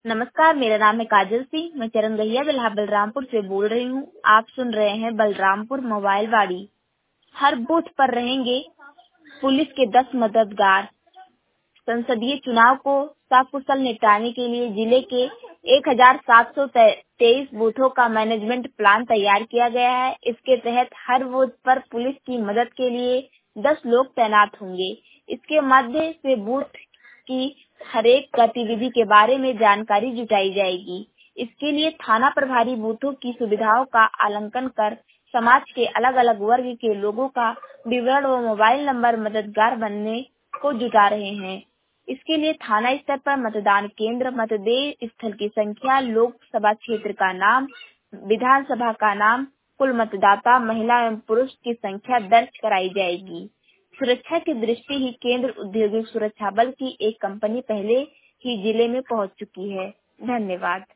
नमस्कार, मेरा नाम है काजल सिंह। मैं चरण गहिया बिल्हा बलरामपुर से बोल रही हूँ। आप सुन रहे हैं बलरामपुर मोबाइल वाड़ी। हर बूथ पर रहेंगे पुलिस के 10 मददगार। संसदीय चुनाव को सकुशल निपटाने के लिए जिले के 1723 बूथों का मैनेजमेंट प्लान तैयार किया गया है। इसके तहत हर बूथ पर पुलिस की मदद के लिए 10 लोग तैनात होंगे। इसके माध्यम से बूथ की हर एक गतिविधि के बारे में जानकारी जुटाई जाएगी। इसके लिए थाना प्रभारी बूथों की सुविधाओं का आकलन कर समाज के अलग अलग वर्ग के लोगों का विवरण व मोबाइल नंबर मददगार बनने को जुटा रहे हैं। इसके लिए थाना स्तर पर मतदान केंद्र, मतदेय स्थल की संख्या, लोकसभा क्षेत्र का नाम, विधानसभा का नाम, कुल मतदाता महिला एवं पुरुष की संख्या दर्ज कराई जाएगी। सुरक्षा की दृष्टि ही केंद्र औद्योगिक सुरक्षा बल की एक कंपनी पहले ही जिले में पहुंच चुकी है। धन्यवाद।